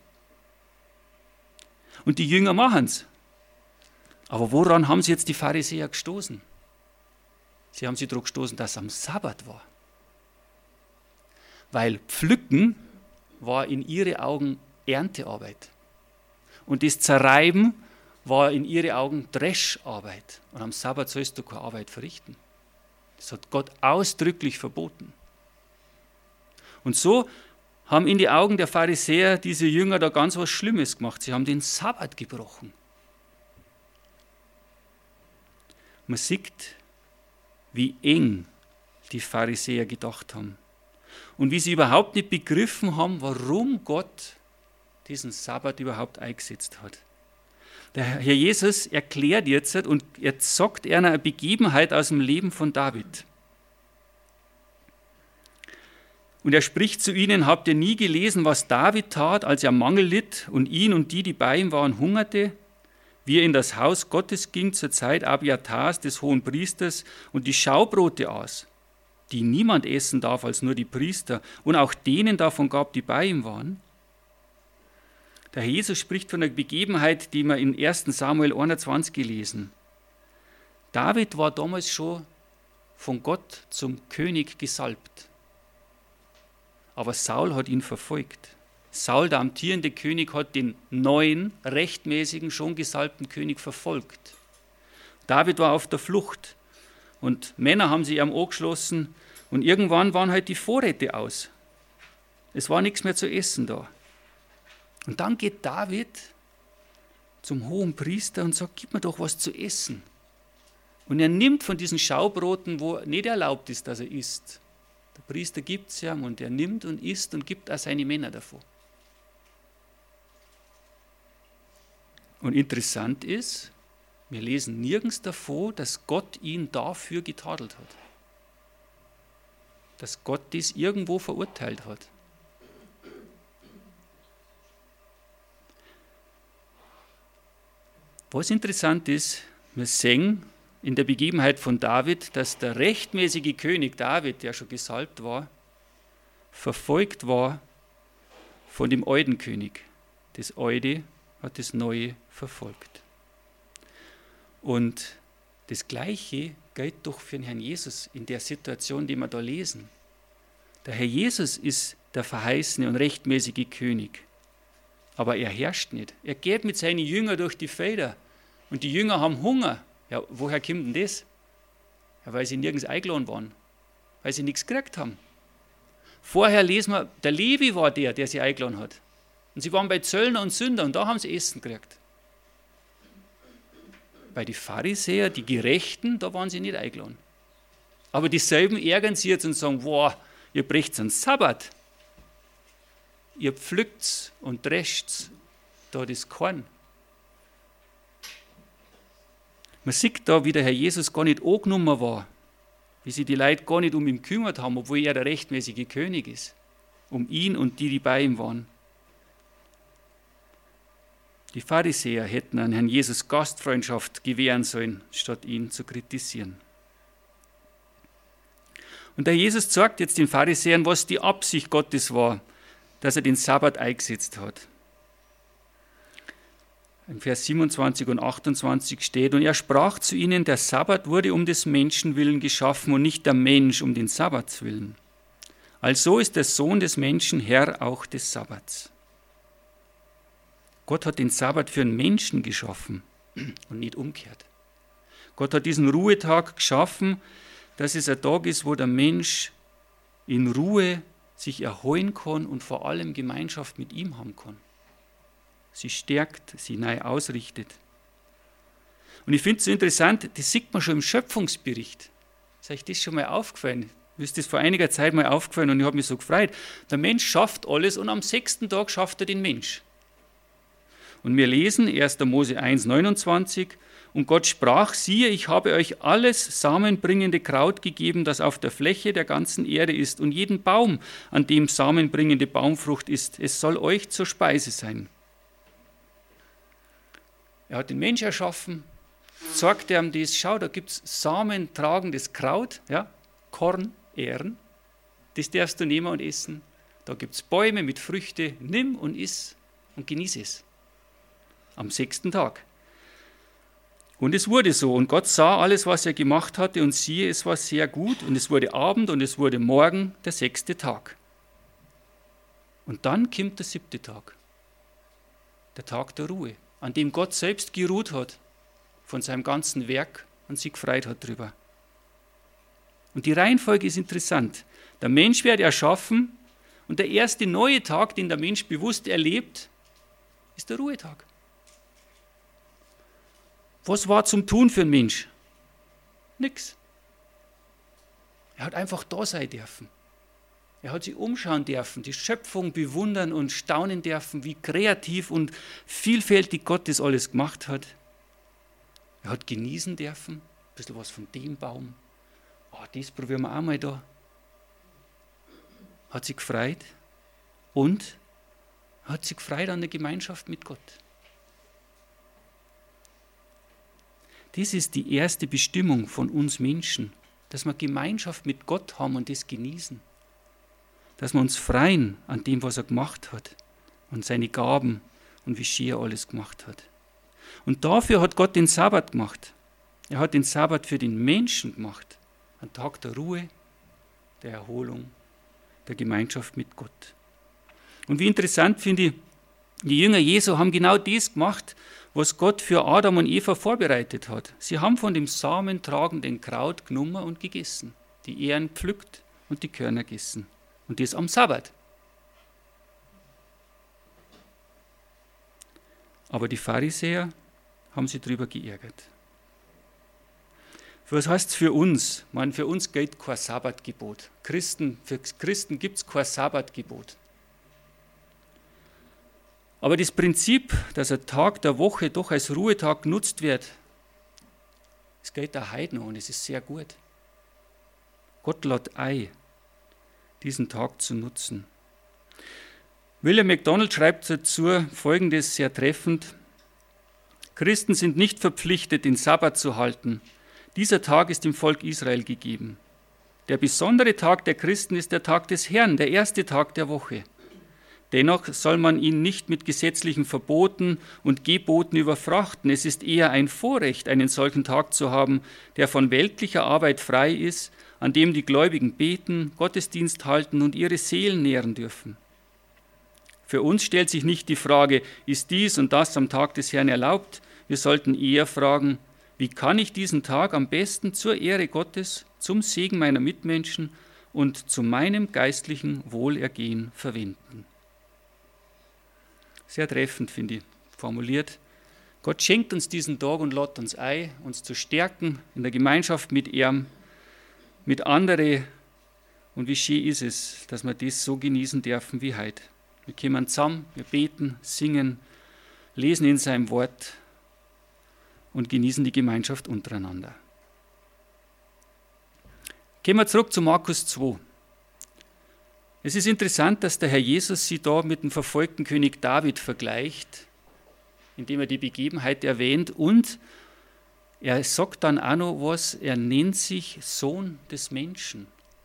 Und die Jünger machen es. Aber woran haben sie jetzt die Pharisäer gestoßen? Sie haben sie darauf gestoßen, dass es am Sabbat war. Weil Pflücken war in ihren Augen Erntearbeit. Und das Zerreiben war in ihren Augen Drescharbeit. Und am Sabbat sollst du keine Arbeit verrichten. Das hat Gott ausdrücklich verboten. Und so haben in die Augen der Pharisäer diese Jünger da ganz was Schlimmes gemacht. Sie haben den Sabbat gebrochen. Man sieht, wie eng die Pharisäer gedacht haben und wie sie überhaupt nicht begriffen haben, warum Gott diesen Sabbat überhaupt eingesetzt hat. Der Herr Jesus erklärt jetzt und er sagt einer eine Begebenheit aus dem Leben von David. Und er spricht zu ihnen, habt ihr nie gelesen, was David tat, als er Mangel litt und ihn und die, die bei ihm waren, hungerte? Wie er in das Haus Gottes ging zur Zeit Abiathars, des hohen Priesters, und die Schaubrote aß, die niemand essen darf als nur die Priester, und auch denen davon gab, die bei ihm waren? Der Herr Jesus spricht von einer Begebenheit, die wir in erster Samuel einundzwanzig gelesen. David war damals schon von Gott zum König gesalbt. Aber Saul hat ihn verfolgt. Saul, der amtierende König, hat den neuen, rechtmäßigen, schon gesalbten König verfolgt. David war auf der Flucht und Männer haben sich ihm angeschlossen und irgendwann waren halt die Vorräte aus. Es war nichts mehr zu essen da. Und dann geht David zum hohen Priester und sagt, gib mir doch was zu essen. Und er nimmt von diesen Schaubroten, wo nicht erlaubt ist, dass er isst, Der Priester gibt es ihm und er nimmt und isst und gibt auch seine Männer davon. Und interessant ist, wir lesen nirgends davon, dass Gott ihn dafür getadelt hat. Dass Gott das irgendwo verurteilt hat. Was interessant ist, wir sehen in der Begebenheit von David, dass der rechtmäßige König David, der schon gesalbt war, verfolgt war von dem alten König. Das Alte hat das Neue verfolgt. Und das Gleiche gilt doch für den Herrn Jesus in der Situation, die wir da lesen. Der Herr Jesus ist der verheißene und rechtmäßige König. Aber er herrscht nicht. Er geht mit seinen Jüngern durch die Felder. Und die Jünger haben Hunger. Ja, woher kommt denn das? Ja, weil sie nirgends eingeladen waren. Weil sie nichts gekriegt haben. Vorher lesen wir, der Levi war der, der sie eingeladen hat. Und sie waren bei Zöllner und Sünder und da haben sie Essen gekriegt. Bei den Pharisäern, die Gerechten, da waren sie nicht eingeladen. Aber dieselben ärgern sie jetzt und sagen, wow, ihr brecht den Sabbat. Ihr pflückt und drescht da das Korn. Man sieht da, wie der Herr Jesus gar nicht angenommen war, wie sich die Leute gar nicht um ihn gekümmert haben, obwohl er der rechtmäßige König ist. Um ihn und die, die bei ihm waren. Die Pharisäer hätten an Herrn Jesus Gastfreundschaft gewähren sollen, statt ihn zu kritisieren. Und der Jesus zeigt jetzt den Pharisäern, was die Absicht Gottes war, dass er den Sabbat eingesetzt hat. In Vers siebenundzwanzig und achtundzwanzig steht, und er sprach zu ihnen, der Sabbat wurde um des Menschen willen geschaffen und nicht der Mensch um den Sabbats willen. Also ist der Sohn des Menschen Herr auch des Sabbats. Gott hat den Sabbat für den Menschen geschaffen und nicht umgekehrt. Gott hat diesen Ruhetag geschaffen, dass es ein Tag ist, wo der Mensch in Ruhe sich erholen kann und vor allem Gemeinschaft mit ihm haben kann. Sie stärkt, sie neu ausrichtet. Und ich finde es so interessant, das sieht man schon im Schöpfungsbericht. Ist euch das schon mal aufgefallen? Mir ist das vor einiger Zeit mal aufgefallen und ich habe mich so gefreut. Der Mensch schafft alles und am sechsten Tag schafft er den Mensch. Und wir lesen erster Mose eins, neunundzwanzig, und Gott sprach, siehe, ich habe euch alles samenbringende Kraut gegeben, das auf der Fläche der ganzen Erde ist, und jeden Baum, an dem samenbringende Baumfrucht ist, es soll euch zur Speise sein. Er hat den Mensch erschaffen, sagt er ihm das, schau, da gibt es samentragendes Kraut, ja, Korn, Ähren, das darfst du nehmen und essen. Da gibt es Bäume mit Früchten, nimm und iss und genieße es. Am sechsten Tag. Und es wurde so. Und Gott sah alles, was er gemacht hatte, und siehe, es war sehr gut. Und es wurde Abend und es wurde Morgen, der sechste Tag. Und dann kommt der siebte Tag. Der Tag der Ruhe, an dem Gott selbst geruht hat von seinem ganzen Werk und sich gefreut hat drüber. Und die Reihenfolge ist interessant. Der Mensch wird erschaffen und der erste neue Tag, den der Mensch bewusst erlebt, ist der Ruhetag. Was war zum Tun für einen Mensch? Nix. Er hat einfach da sein dürfen. Er hat sich umschauen dürfen, die Schöpfung bewundern und staunen dürfen, wie kreativ und vielfältig Gott das alles gemacht hat. Er hat genießen dürfen, ein bisschen was von dem Baum. Oh, das probieren wir auch mal da. Hat sich gefreut und hat sich gefreut an der Gemeinschaft mit Gott. Das ist die erste Bestimmung von uns Menschen, dass wir Gemeinschaft mit Gott haben und das genießen. Dass wir uns freuen an dem, was er gemacht hat und seine Gaben und wie schön er alles gemacht hat. Und dafür hat Gott den Sabbat gemacht. Er hat den Sabbat für den Menschen gemacht. Ein Tag der Ruhe, der Erholung, der Gemeinschaft mit Gott. Und wie interessant finde ich, die Jünger Jesu haben genau das gemacht, was Gott für Adam und Eva vorbereitet hat. Sie haben von dem samentragenden Kraut genommen und gegessen, die Ähren pflückt und die Körner gegessen. Und das am Sabbat. Aber die Pharisäer haben sich darüber geärgert. Was heißt es für uns? Ich meine, für uns gilt kein Sabbatgebot. Christen, für Christen gibt es kein Sabbatgebot. Aber das Prinzip, dass ein Tag der Woche doch als Ruhetag genutzt wird, das gilt auch heute noch und es ist sehr gut. Gott lädt ein, diesen Tag zu nutzen. William MacDonald schreibt dazu Folgendes sehr treffend: Christen sind nicht verpflichtet, den Sabbat zu halten. Dieser Tag ist dem Volk Israel gegeben. Der besondere Tag der Christen ist der Tag des Herrn, der erste Tag der Woche. Dennoch soll man ihn nicht mit gesetzlichen Verboten und Geboten überfrachten. Es ist eher ein Vorrecht, einen solchen Tag zu haben, der von weltlicher Arbeit frei ist, an dem die Gläubigen beten, Gottesdienst halten und ihre Seelen nähren dürfen. Für uns stellt sich nicht die Frage, ist dies und das am Tag des Herrn erlaubt? Wir sollten eher fragen, wie kann ich diesen Tag am besten zur Ehre Gottes, zum Segen meiner Mitmenschen und zu meinem geistlichen Wohlergehen verwenden? Sehr treffend, finde ich, formuliert. Gott schenkt uns diesen Tag und lädt uns ein, uns zu stärken in der Gemeinschaft mit ihm, mit anderen. Und wie schön ist es, dass wir das so genießen dürfen wie heute. Wir kommen zusammen, wir beten, singen, lesen in seinem Wort und genießen die Gemeinschaft untereinander. Gehen wir zurück zu Markus zwei. Es ist interessant, dass der Herr Jesus sie da mit dem verfolgten König David vergleicht, indem er die Begebenheit erwähnt, und er sagt dann auch noch was, er nennt sich Sohn des Menschen.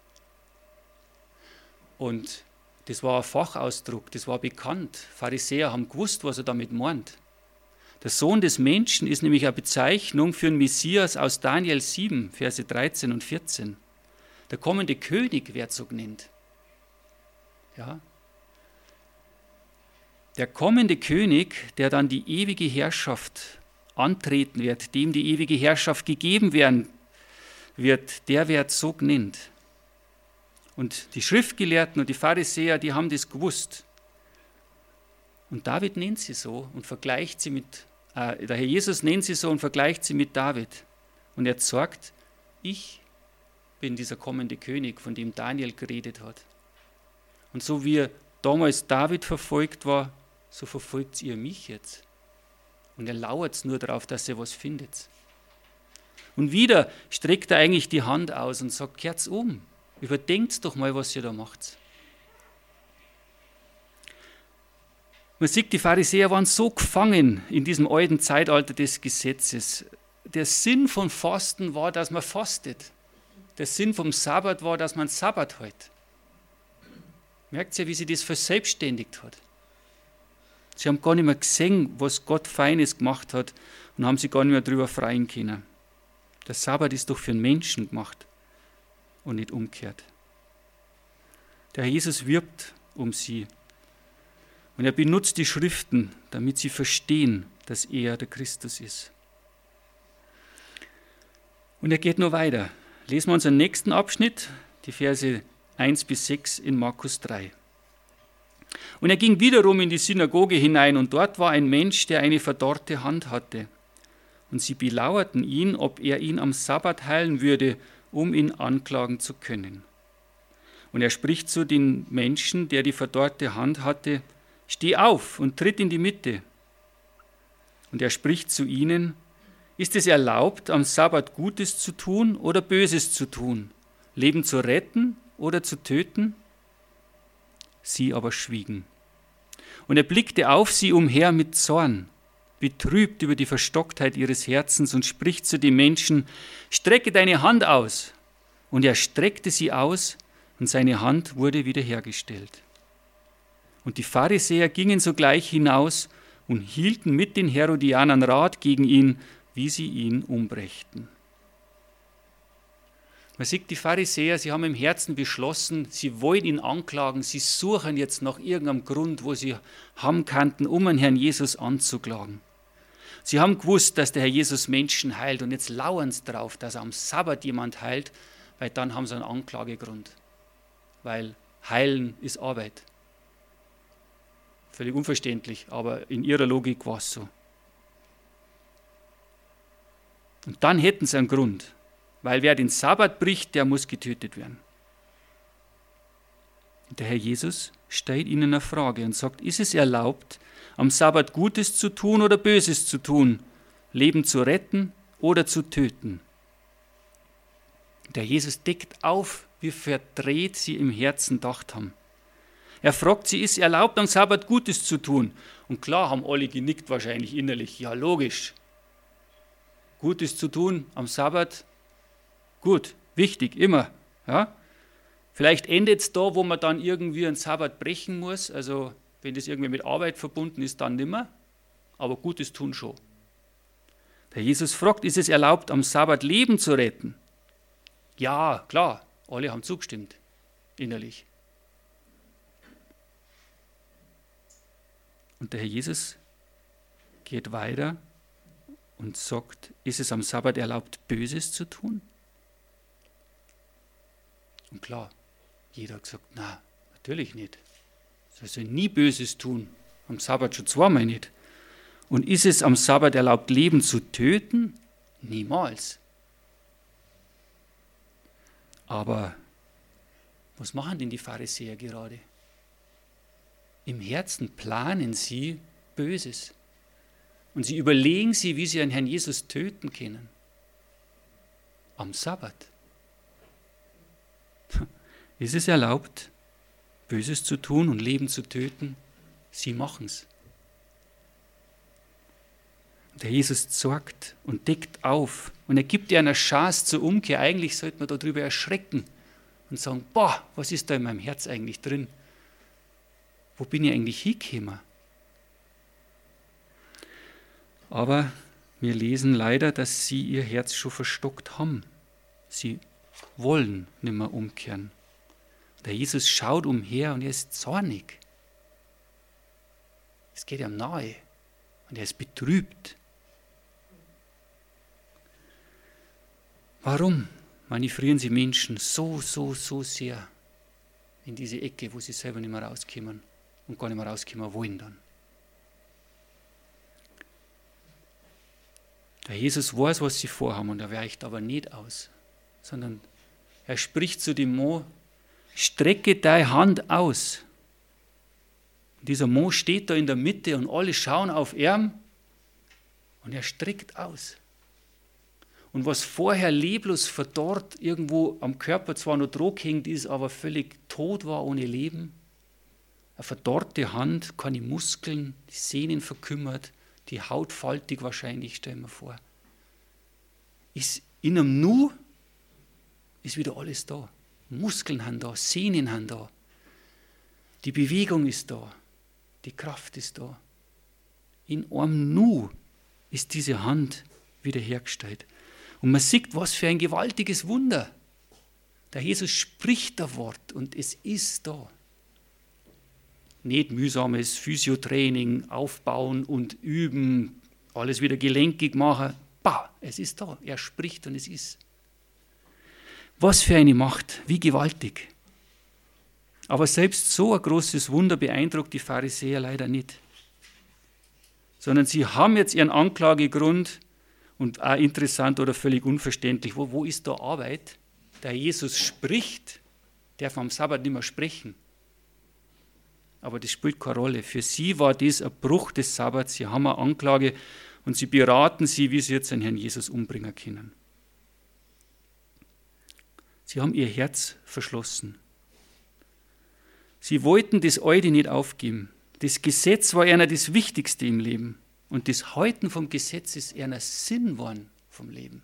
Und das war ein Fachausdruck, das war bekannt. Pharisäer haben gewusst, was er damit meint. Der Sohn des Menschen ist nämlich eine Bezeichnung für den Messias aus Daniel sieben, Verse dreizehn und vierzehn. Der kommende König wird so genannt. Ja. Der kommende König, der dann die ewige Herrschaft antreten wird, dem die ewige Herrschaft gegeben werden wird, der wird so genannt. Und die Schriftgelehrten und die Pharisäer, die haben das gewusst. Und David nennt sie so und vergleicht sie mit, äh, der Herr Jesus nennt sie so und vergleicht sie mit David. Und er sagt, ich bin dieser kommende König, von dem Daniel geredet hat. Und so wie damals David verfolgt war, so verfolgt ihr mich jetzt. Und er lauert nur darauf, dass ihr was findet. Und wieder streckt er eigentlich die Hand aus und sagt, kehrt's um, überdenkt doch mal, was ihr da macht. Man sieht, die Pharisäer waren so gefangen in diesem alten Zeitalter des Gesetzes. Der Sinn von Fasten war, dass man fastet. Der Sinn vom Sabbat war, dass man Sabbat hält. Merkt ihr, wie sie das verselbstständigt hat? Sie haben gar nicht mehr gesehen, was Gott Feines gemacht hat, und haben sich gar nicht mehr darüber freuen können. Der Sabbat ist doch für den Menschen gemacht und nicht umgekehrt. Der Herr Jesus wirbt um sie. Und er benutzt die Schriften, damit sie verstehen, dass er der Christus ist. Und er geht noch weiter. Lesen wir unseren nächsten Abschnitt, die Verse eins bis sechs in Markus drei. Und er ging wiederum in die Synagoge hinein, und dort war ein Mensch, der eine verdorrte Hand hatte. Und sie belauerten ihn, ob er ihn am Sabbat heilen würde, um ihn anklagen zu können. Und er spricht zu den Menschen, der die verdorrte Hand hatte, steh auf und tritt in die Mitte. Und er spricht zu ihnen, ist es erlaubt, am Sabbat Gutes zu tun oder Böses zu tun, Leben zu retten oder zu töten? Sie aber schwiegen. Und er blickte auf sie umher mit Zorn, betrübt über die Verstocktheit ihres Herzens, und spricht zu den Menschen, strecke deine Hand aus. Und er streckte sie aus, und seine Hand wurde wiederhergestellt. Und die Pharisäer gingen sogleich hinaus und hielten mit den Herodianern Rat gegen ihn, wie sie ihn umbrächten. Man sieht, die Pharisäer, sie haben im Herzen beschlossen, sie wollen ihn anklagen, sie suchen jetzt nach irgendeinem Grund, wo sie haben könnten, um den Herrn Jesus anzuklagen. Sie haben gewusst, dass der Herr Jesus Menschen heilt, und jetzt lauern sie darauf, dass er am Sabbat jemand heilt, weil dann haben sie einen Anklagegrund. Weil heilen ist Arbeit. Völlig unverständlich, aber in ihrer Logik war es so. Und dann hätten sie einen Grund, weil wer den Sabbat bricht, der muss getötet werden. Der Herr Jesus stellt ihnen eine Frage und sagt, ist es erlaubt, am Sabbat Gutes zu tun oder Böses zu tun, Leben zu retten oder zu töten? Der Jesus deckt auf, wie verdreht sie im Herzen gedacht haben. Er fragt sie, ist es erlaubt, am Sabbat Gutes zu tun? Und klar haben alle genickt wahrscheinlich innerlich. Ja, logisch. Gutes zu tun am Sabbat, gut, wichtig, immer. Ja? Vielleicht endet es da, wo man dann irgendwie einen Sabbat brechen muss. Also wenn das irgendwie mit Arbeit verbunden ist, dann nimmer. Aber Gutes tun schon. Der Jesus fragt, ist es erlaubt, am Sabbat Leben zu retten? Ja, klar, alle haben zugestimmt, innerlich. Und der Herr Jesus geht weiter und sagt, ist es am Sabbat erlaubt, Böses zu tun? Und klar, jeder hat gesagt, na, natürlich nicht. Er soll nie Böses tun, am Sabbat schon zweimal nicht. Und ist es am Sabbat erlaubt, Leben zu töten? Niemals. Aber was machen denn die Pharisäer gerade? Im Herzen planen sie Böses. Und sie überlegen sie, wie sie einen Herrn Jesus töten können. Am Sabbat. Ist es erlaubt, Böses zu tun und Leben zu töten? Sie machen es. Der Jesus sorgt und deckt auf und er gibt ihr eine Chance zur Umkehr. Eigentlich sollte man darüber erschrecken und sagen, boah, was ist da in meinem Herz eigentlich drin? Wo bin ich eigentlich hingekommen? Aber wir lesen leider, dass sie ihr Herz schon verstockt haben. Sie wollen nicht mehr umkehren. Der Jesus schaut umher und er ist zornig. Es geht ihm nahe und er ist betrübt. Warum manövrieren sie Menschen so, so, so sehr in diese Ecke, wo sie selber nicht mehr rauskommen und gar nicht mehr rauskommen wollen dann? Der Jesus weiß, was sie vorhaben und er weicht aber nicht aus, sondern er spricht zu dem Mann, strecke deine Hand aus. Und dieser Mann steht da in der Mitte und alle schauen auf ihn und er streckt aus. Und was vorher leblos verdorrt irgendwo am Körper zwar noch draufgehängt ist, aber völlig tot war ohne Leben, eine verdorrte Hand, keine Muskeln, die Sehnen verkümmert, die Haut faltig wahrscheinlich, stellen wir vor. Ist in einem Nu ist wieder alles da. Muskeln haben da, Sehnen haben da. Die Bewegung ist da, die Kraft ist da. In einem Nu ist diese Hand wiederhergestellt. Und man sieht, was für ein gewaltiges Wunder. Der Jesus spricht das Wort und es ist da. Nicht mühsames Physiotraining, aufbauen und üben, alles wieder gelenkig machen. Bah, es ist da. Er spricht und es ist. Was für eine Macht, wie gewaltig. Aber selbst so ein großes Wunder beeindruckt die Pharisäer leider nicht. Sondern sie haben jetzt ihren Anklagegrund und auch interessant oder völlig unverständlich. Wo, wo ist da Arbeit? Der Jesus spricht, darf am Sabbat nicht mehr sprechen. Aber das spielt keine Rolle. Für sie war das ein Bruch des Sabbats. Sie haben eine Anklage und sie beraten sie, wie sie jetzt den Herrn Jesus umbringen können. Sie haben ihr Herz verschlossen. Sie wollten das Alte nicht aufgeben. Das Gesetz war ihnen das Wichtigste im Leben. Und das Halten vom Gesetz ist ihnen Sinn geworden vom Leben.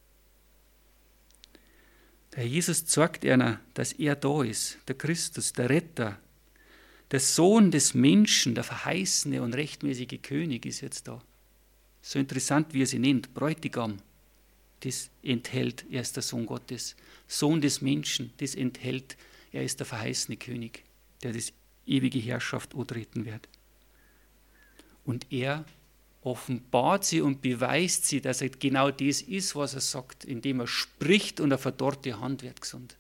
Der Jesus zeigt ihnen, dass er da ist, der Christus, der Retter, der Sohn des Menschen, der verheißene und rechtmäßige König ist jetzt da. So interessant, wie er sie nennt, Bräutigam, das enthält, er ist der Sohn Gottes. Sohn des Menschen, das enthält, er ist der verheißene König, der das ewige Herrschaft antreten wird. Und er offenbart sie und beweist sie, dass er genau das ist, was er sagt, indem er spricht und eine verdorrte Hand wird gesund.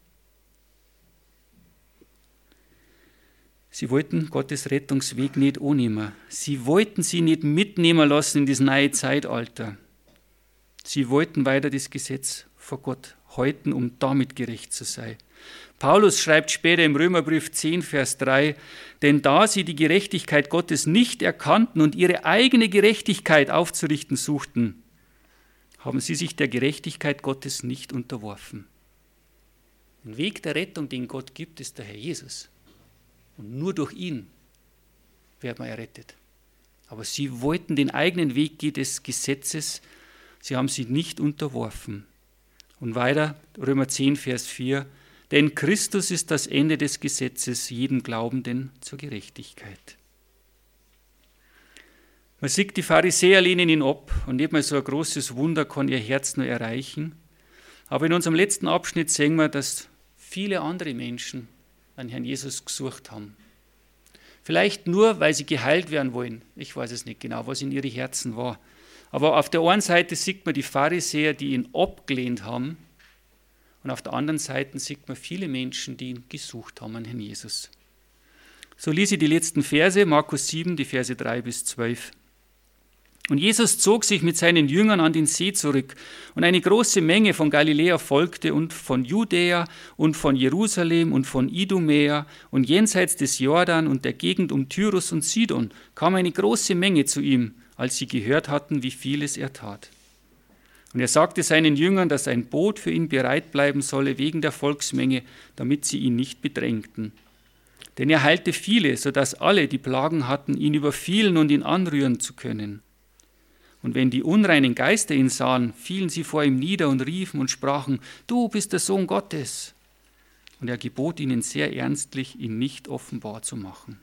Sie wollten Gottes Rettungsweg nicht annehmen. Sie wollten sie nicht mitnehmen lassen in das neue Zeitalter. Sie wollten weiter das Gesetz vor Gott halten, um damit gerecht zu sein. Paulus schreibt später im Römerbrief zehn, Vers drei, denn da sie die Gerechtigkeit Gottes nicht erkannten und ihre eigene Gerechtigkeit aufzurichten suchten, haben sie sich der Gerechtigkeit Gottes nicht unterworfen. Der Weg der Rettung, den Gott gibt, ist der Herr Jesus. Und nur durch ihn wird man errettet. Aber sie wollten den eigenen Weg des Gesetzes, sie haben sich nicht unterworfen. Und weiter, Römer zehn, Vers vier, denn Christus ist das Ende des Gesetzes, jedem Glaubenden zur Gerechtigkeit. Man sieht, die Pharisäer lehnen ihn ab und nicht mal so ein großes Wunder kann ihr Herz nur erreichen. Aber in unserem letzten Abschnitt sehen wir, dass viele andere Menschen an Herrn Jesus gesucht haben. Vielleicht nur, weil sie geheilt werden wollen. Ich weiß es nicht genau, was in ihren Herzen war. Aber auf der einen Seite sieht man die Pharisäer, die ihn abgelehnt haben. Und auf der anderen Seite sieht man viele Menschen, die ihn gesucht haben an Herrn Jesus. So lese ich die letzten Verse, Markus sieben, die Verse drei bis zwölf. Und Jesus zog sich mit seinen Jüngern an den See zurück, und eine große Menge von Galiläa folgte und von Judäa und von Jerusalem und von Idumea und jenseits des Jordan und der Gegend um Tyrus und Sidon kam eine große Menge zu ihm, als sie gehört hatten, wie vieles er tat. Und er sagte seinen Jüngern, dass ein Boot für ihn bereit bleiben solle wegen der Volksmenge, damit sie ihn nicht bedrängten. Denn er heilte viele, sodass alle, die Plagen hatten, ihn überfielen und ihn anrühren zu können. Und wenn die unreinen Geister ihn sahen, fielen sie vor ihm nieder und riefen und sprachen, du bist der Sohn Gottes. Und er gebot ihnen sehr ernstlich, ihn nicht offenbar zu machen.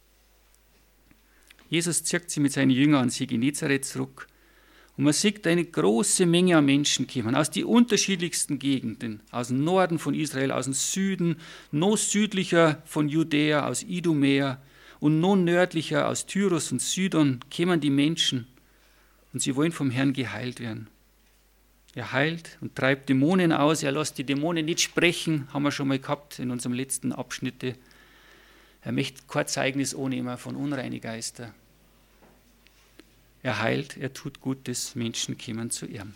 Jesus zirkt sie mit seinen Jüngern an See Genezareth zurück. Und man sieht eine große Menge an Menschen kommen, aus den unterschiedlichsten Gegenden, aus dem Norden von Israel, aus dem Süden, noch südlicher von Judäa, aus Idumea und noch nördlicher aus Tyrus und Sidon kommen die Menschen. Und sie wollen vom Herrn geheilt werden. Er heilt und treibt Dämonen aus. Er lässt die Dämonen nicht sprechen, haben wir schon mal gehabt in unserem letzten Abschnitt. Er möchte kein Zeugnis annehmen von unreinen Geistern. Er heilt, er tut Gutes, Menschen kommen zu ihm.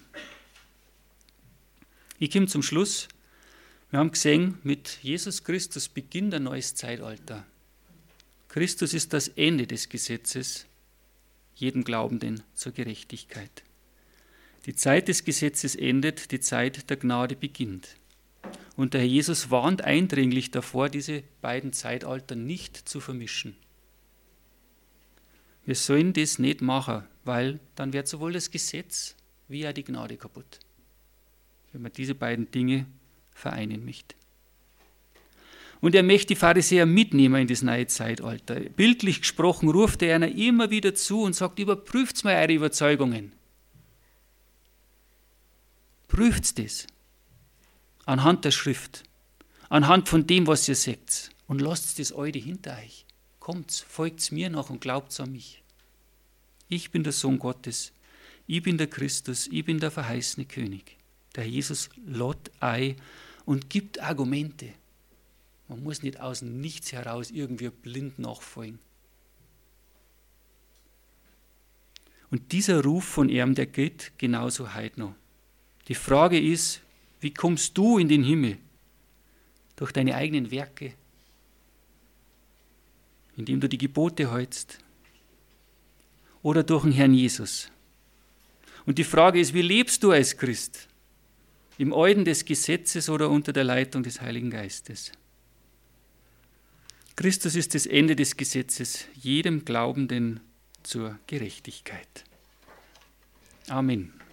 Ich komme zum Schluss. Wir haben gesehen, mit Jesus Christus beginnt ein neues Zeitalter. Christus ist das Ende des Gesetzes, jedem Glaubenden zur Gerechtigkeit. Die Zeit des Gesetzes endet, die Zeit der Gnade beginnt. Und der Herr Jesus warnt eindringlich davor, diese beiden Zeitalter nicht zu vermischen. Wir sollen das nicht machen, weil dann wird sowohl das Gesetz wie auch die Gnade kaputt, wenn man diese beiden Dinge vereinen möchte. Und er möchte die Pharisäer mitnehmen in das neue Zeitalter. Bildlich gesprochen ruft er ihnen immer wieder zu und sagt, überprüft mal eure Überzeugungen. Prüft das anhand der Schrift, anhand von dem, was ihr seht, und lasst das Alte hinter euch. Kommt, folgt mir nach und glaubt an mich. Ich bin der Sohn Gottes, ich bin der Christus, ich bin der verheißene König. Der Jesus lädt ein und gibt Argumente. Man muss nicht aus dem Nichts heraus irgendwie blind nachfolgen. Und dieser Ruf von ihm, der geht genauso heute noch. Die Frage ist, wie kommst du in den Himmel? Durch deine eigenen Werke, indem du die Gebote hältst, oder durch den Herrn Jesus? Und die Frage ist, wie lebst du als Christ? Im Euden des Gesetzes oder unter der Leitung des Heiligen Geistes? Christus ist das Ende des Gesetzes, jedem Glaubenden zur Gerechtigkeit. Amen.